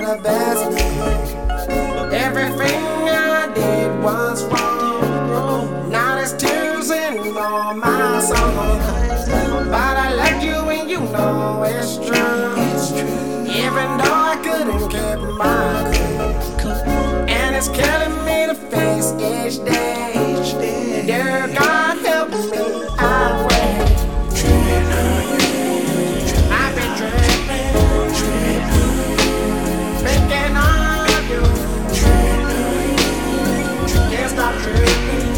the best me. Everything I did was wrong. Now there's tears in all my songs. But I left you and you know it's true. Even though I couldn't keep my cool. And it's killing me to face each day. Dear God, help me, I pray. I've been tripping, thinking of you. Can't stop tripping,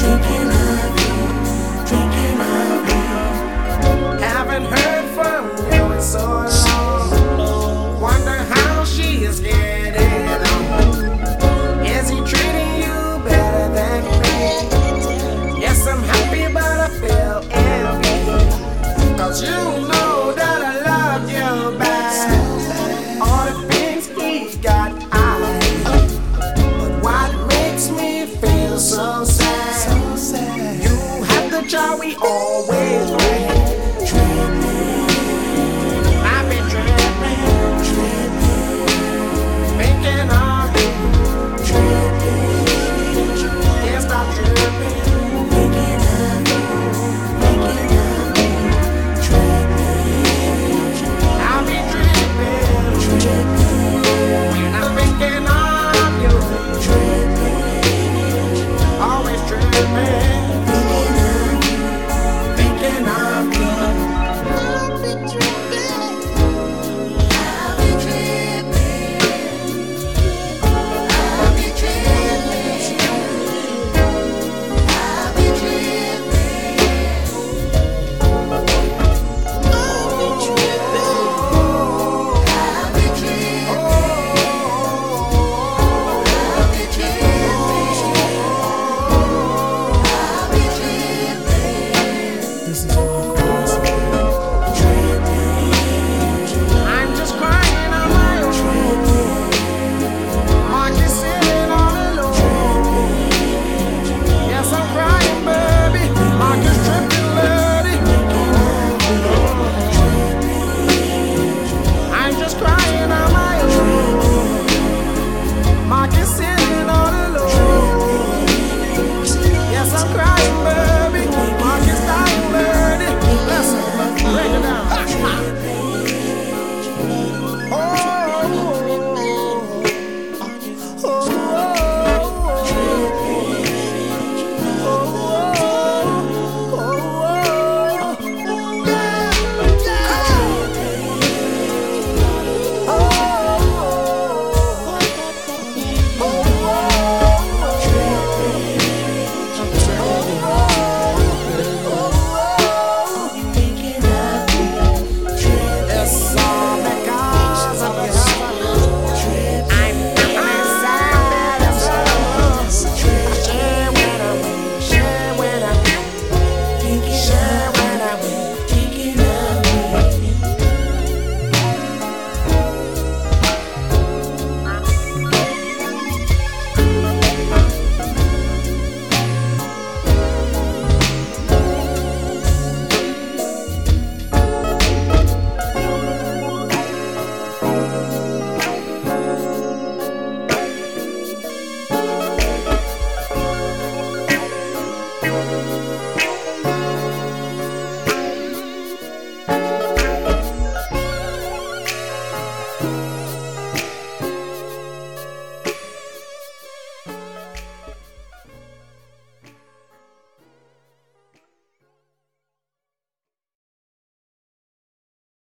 haven't heard from you in so long. Wonder how she is getting on. Is he treating you better than me? Yes, I'm happy, but I feel envy. Cause you know that I love you back. All the things he got, but what makes me feel so sad? You have the joy we always bring. I've been tripping, thinking of you. Can't stop tripping. I'll be tripping when I'm thinking of you. Always tripping, thinking of you. I'm just crying on my own. Marcus sitting all alone. Yes, I'm crying, baby. Marcus tripping, lady. I'm just crying on my own. Marcus sitting all alone. Yes, I'm crying, baby. Marcus dying, lady. Listen, break it down. It's all because of you. I'm feeling sad as well. Share when I'm weak, share when I'm weak, share when I'm weak, thinking of you.